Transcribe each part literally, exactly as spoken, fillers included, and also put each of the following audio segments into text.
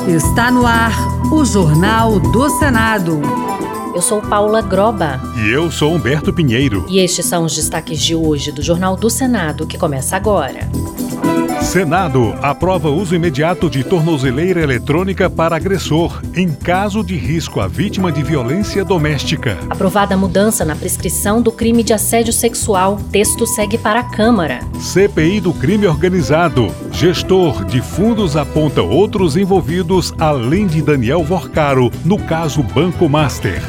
Está no ar o Jornal do Senado. Eu sou Paula Groba. E eu sou Humberto Pinheiro. E estes são os destaques de hoje do Jornal do Senado, que começa agora. Senado aprova uso imediato de tornozeleira eletrônica para agressor, em caso de risco à vítima de violência doméstica. Aprovada a mudança na prescrição do crime de assédio sexual. Texto segue para a Câmara. C P I do crime organizado. Gestor de fundos aponta outros envolvidos, além de Daniel Vorcaro, no caso Banco Master.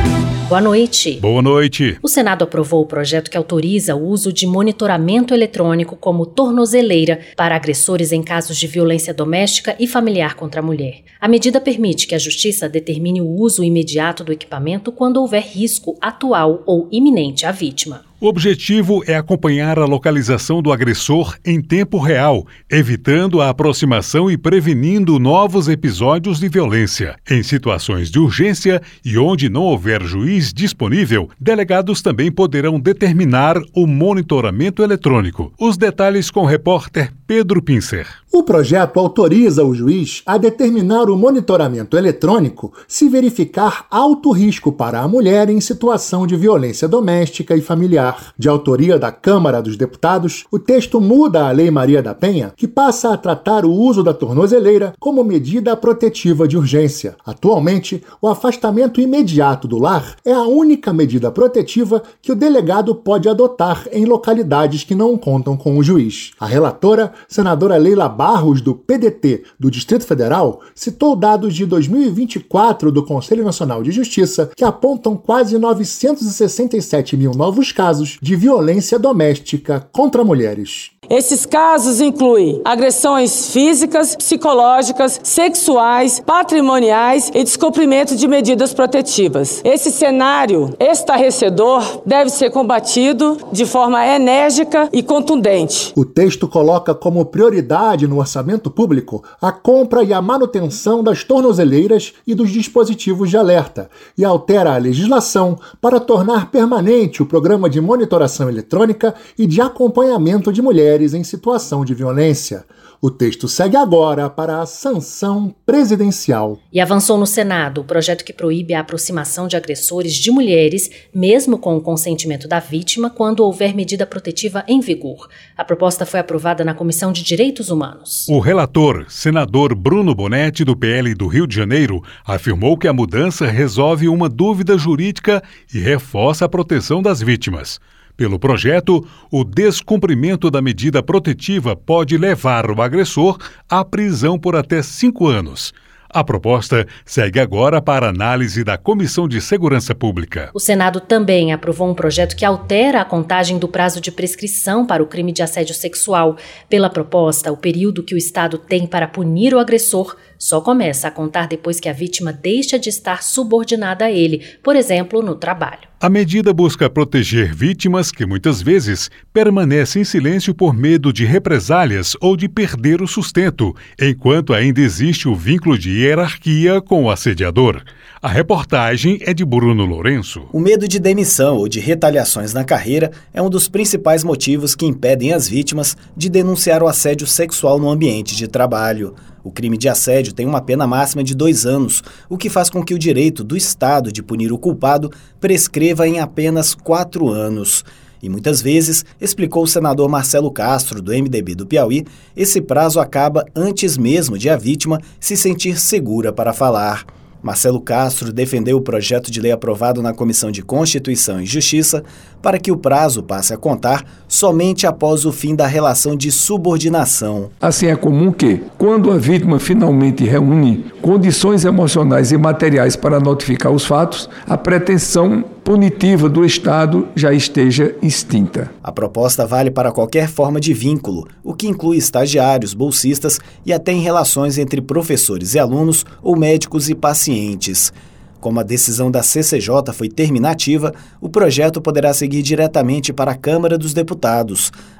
Boa noite. Boa noite. O Senado aprovou o projeto que autoriza o uso de monitoramento eletrônico como tornozeleira para agressores em casos de violência doméstica e familiar contra a mulher. A medida permite que a Justiça determine o uso imediato do equipamento quando houver risco atual ou iminente à vítima. O objetivo é acompanhar a localização do agressor em tempo real, evitando a aproximação e prevenindo novos episódios de violência. Em situações de urgência e onde não houver juiz disponível, delegados também poderão determinar o monitoramento eletrônico. Os detalhes com o repórter Pedro Pincer. O projeto autoriza o juiz a determinar o monitoramento eletrônico se verificar alto risco para a mulher em situação de violência doméstica e familiar. De autoria da Câmara dos Deputados, o texto muda a Lei Maria da Penha, que passa a tratar o uso da tornozeleira como medida protetiva de urgência. Atualmente, o afastamento imediato do lar é a única medida protetiva que o delegado pode adotar em localidades que não contam com o juiz. A relatora, senadora Leila Barros, do P D T do Distrito Federal, citou dados de dois mil e vinte e quatro do Conselho Nacional de Justiça que apontam quase novecentos e sessenta e sete mil novos casos de violência doméstica contra mulheres. Esses casos incluem agressões físicas, psicológicas, sexuais, patrimoniais e descumprimento de medidas protetivas. Esse cenário estarrecedor deve ser combatido de forma enérgica e contundente. O texto coloca como prioridade no orçamento público a compra e a manutenção das tornozeleiras e dos dispositivos de alerta e altera a legislação para tornar permanente o programa de monitoração eletrônica e de acompanhamento de mulheres em situação de violência. O texto segue agora para a sanção presidencial. E avançou no Senado o projeto que proíbe a aproximação de agressores de mulheres, mesmo com o consentimento da vítima, quando houver medida protetiva em vigor. A proposta foi aprovada na Comissão de Direitos Humanos. O relator, senador Bruno Bonetti, do P L do Rio de Janeiro, afirmou que a mudança resolve uma dúvida jurídica e reforça a proteção das vítimas. Pelo projeto, o descumprimento da medida protetiva pode levar o agressor à prisão por até cinco anos. A proposta segue agora para análise da Comissão de Segurança Pública. O Senado também aprovou um projeto que altera a contagem do prazo de prescrição para o crime de assédio sexual. Pela proposta, o período que o Estado tem para punir o agressor só começa a contar depois que a vítima deixa de estar subordinada a ele, por exemplo, no trabalho. A medida busca proteger vítimas que muitas vezes permanecem em silêncio por medo de represálias ou de perder o sustento, enquanto ainda existe o vínculo de hierarquia com o assediador. A reportagem é de Bruno Lourenço. O medo de demissão ou de retaliações na carreira é um dos principais motivos que impedem as vítimas de denunciar o assédio sexual no ambiente de trabalho. O crime de assédio tem uma pena máxima de dois anos, o que faz com que o direito do Estado de punir o culpado prescreva em apenas quatro anos. E muitas vezes, explicou o senador Marcelo Castro, do M D B do Piauí, esse prazo acaba antes mesmo de a vítima se sentir segura para falar. Marcelo Castro defendeu o projeto de lei aprovado na Comissão de Constituição e Justiça para que o prazo passe a contar somente após o fim da relação de subordinação. Assim, é comum que, quando a vítima finalmente reúne condições emocionais e materiais para notificar os fatos, a pretensão punitiva do Estado já esteja extinta. A proposta vale para qualquer forma de vínculo, o que inclui estagiários, bolsistas e até em relações entre professores e alunos ou médicos e pacientes. Como a decisão da C C J foi terminativa, o projeto poderá seguir diretamente para a Câmara dos Deputados.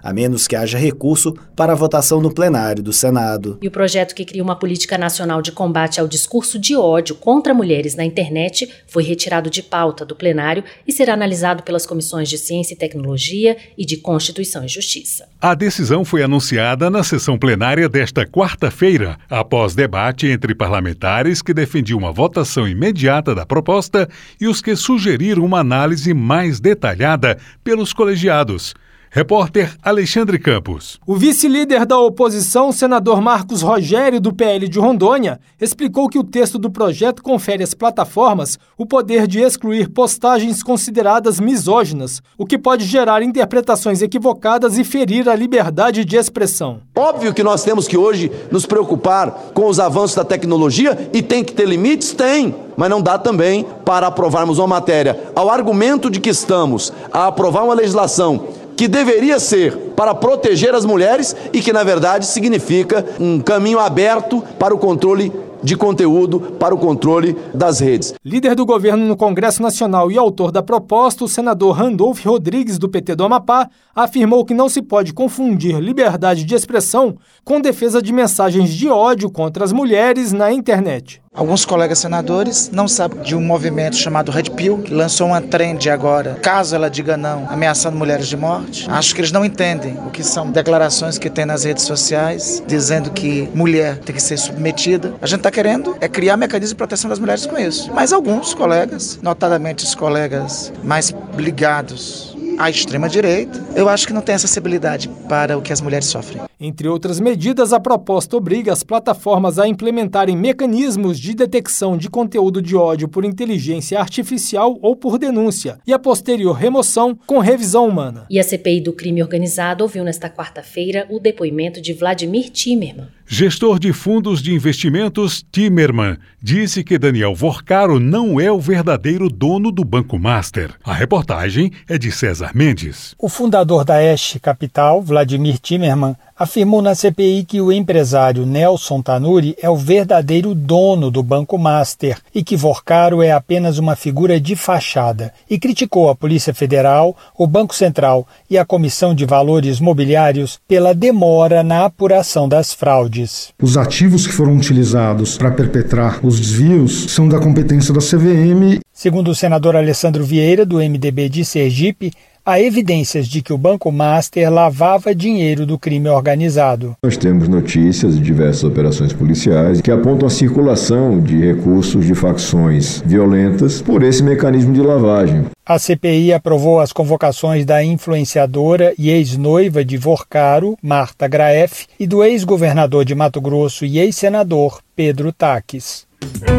a menos que haja recurso para a votação no plenário do Senado. E o projeto que cria uma política nacional de combate ao discurso de ódio contra mulheres na internet foi retirado de pauta do plenário e será analisado pelas comissões de Ciência e Tecnologia e de Constituição e Justiça. A decisão foi anunciada na sessão plenária desta quarta-feira, após debate entre parlamentares que defendiam uma votação imediata da proposta e os que sugeriram uma análise mais detalhada pelos colegiados. Repórter Alexandre Campos. O vice-líder da oposição, senador Marcos Rogério, do P L de Rondônia, explicou que o texto do projeto confere às plataformas o poder de excluir postagens consideradas misóginas, o que pode gerar interpretações equivocadas e ferir a liberdade de expressão. Óbvio que nós temos que hoje nos preocupar com os avanços da tecnologia e tem que ter limites? Tem. Mas não dá também para aprovarmos uma matéria ao argumento de que estamos a aprovar uma legislação que deveria ser para proteger as mulheres e que, na verdade, significa um caminho aberto para o controle de conteúdo, para o controle das redes. Líder do governo no Congresso Nacional e autor da proposta, o senador Randolph Rodrigues, do P T do Amapá, afirmou que não se pode confundir liberdade de expressão com defesa de mensagens de ódio contra as mulheres na internet. Alguns colegas senadores não sabem de um movimento chamado Red Pill, que lançou uma trend agora, caso ela diga não, ameaçando mulheres de morte. Acho que eles não entendem o que são declarações que tem nas redes sociais, dizendo que mulher tem que ser submetida. A gente está querendo é criar mecanismos de proteção das mulheres com isso. Mas alguns colegas, notadamente os colegas mais ligados à extrema-direita, eu acho que não tem acessibilidade para o que as mulheres sofrem. Entre outras medidas, a proposta obriga as plataformas a implementarem mecanismos de detecção de conteúdo de ódio por inteligência artificial ou por denúncia, e a posterior remoção com revisão humana. E a C P I do crime organizado ouviu nesta quarta-feira o depoimento de Vladimir Timerman. Gestor de fundos de investimentos, Timerman disse que Daniel Vorcaro não é o verdadeiro dono do Banco Master. A reportagem é de César Mendes. O fundador da Este Capital, Vladimir Timerman, afirmou na C P I que o empresário Nelson Tanuri é o verdadeiro dono do Banco Master e que Vorcaro é apenas uma figura de fachada, e criticou a Polícia Federal, o Banco Central e a Comissão de Valores Mobiliários pela demora na apuração das fraudes. Os ativos que foram utilizados para perpetrar os desvios são da competência da C V M. Segundo o senador Alessandro Vieira, do M D B de Sergipe, há evidências de que o Banco Master lavava dinheiro do crime organizado. Nós temos notícias de diversas operações policiais que apontam a circulação de recursos de facções violentas por esse mecanismo de lavagem. A C P I aprovou as convocações da influenciadora e ex-noiva de Vorcaro, Marta Graeff, e do ex-governador de Mato Grosso e ex-senador Pedro Taques.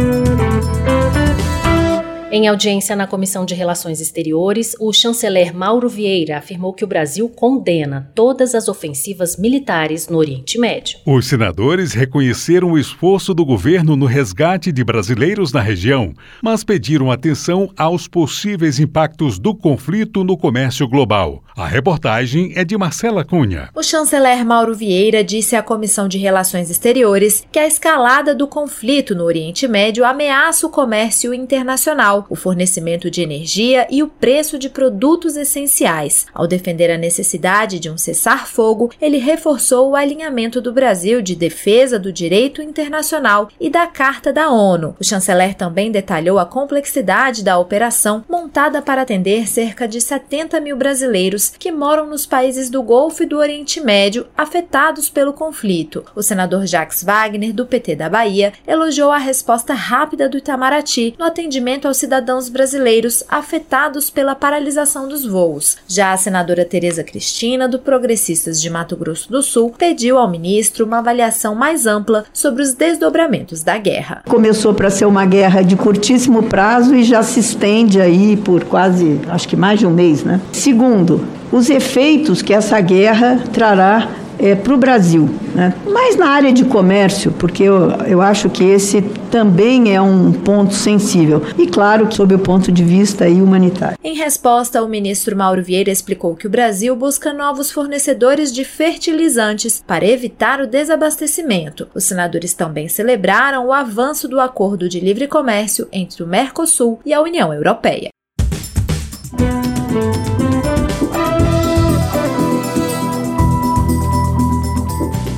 Em audiência na Comissão de Relações Exteriores, o chanceler Mauro Vieira afirmou que o Brasil condena todas as ofensivas militares no Oriente Médio. Os senadores reconheceram o esforço do governo no resgate de brasileiros na região, mas pediram atenção aos possíveis impactos do conflito no comércio global. A reportagem é de Marcela Cunha. O chanceler Mauro Vieira disse à Comissão de Relações Exteriores que a escalada do conflito no Oriente Médio ameaça o comércio internacional, o fornecimento de energia e o preço de produtos essenciais. Ao defender a necessidade de um cessar-fogo, ele reforçou o alinhamento do Brasil de defesa do direito internacional e da Carta da ONU. O chanceler também detalhou a complexidade da operação montada para atender cerca de setenta mil brasileiros que moram nos países do Golfo e do Oriente Médio afetados pelo conflito. O senador Jacques Wagner, do P T da Bahia, elogiou a resposta rápida do Itamaraty no atendimento aos cidadãos brasileiros afetados pela paralisação dos voos. Já a senadora Tereza Cristina, do Progressistas de Mato Grosso do Sul, pediu ao ministro uma avaliação mais ampla sobre os desdobramentos da guerra. Começou para ser uma guerra de curtíssimo prazo e já se estende aí por quase, acho que mais de um mês, né? Segundo, os efeitos que essa guerra trará É, para o Brasil, né? Mas na área de comércio, porque eu, eu acho que esse também é um ponto sensível, e claro, sob o ponto de vista aí humanitário. Em resposta, o ministro Mauro Vieira explicou que o Brasil busca novos fornecedores de fertilizantes para evitar o desabastecimento. Os senadores também celebraram o avanço do acordo de livre comércio entre o Mercosul e a União Europeia.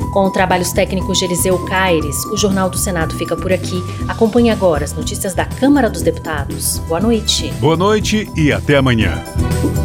Com trabalhos técnicos de Eliseu Caires, o Jornal do Senado fica por aqui. Acompanhe agora as notícias da Câmara dos Deputados. Boa noite. Boa noite e até amanhã.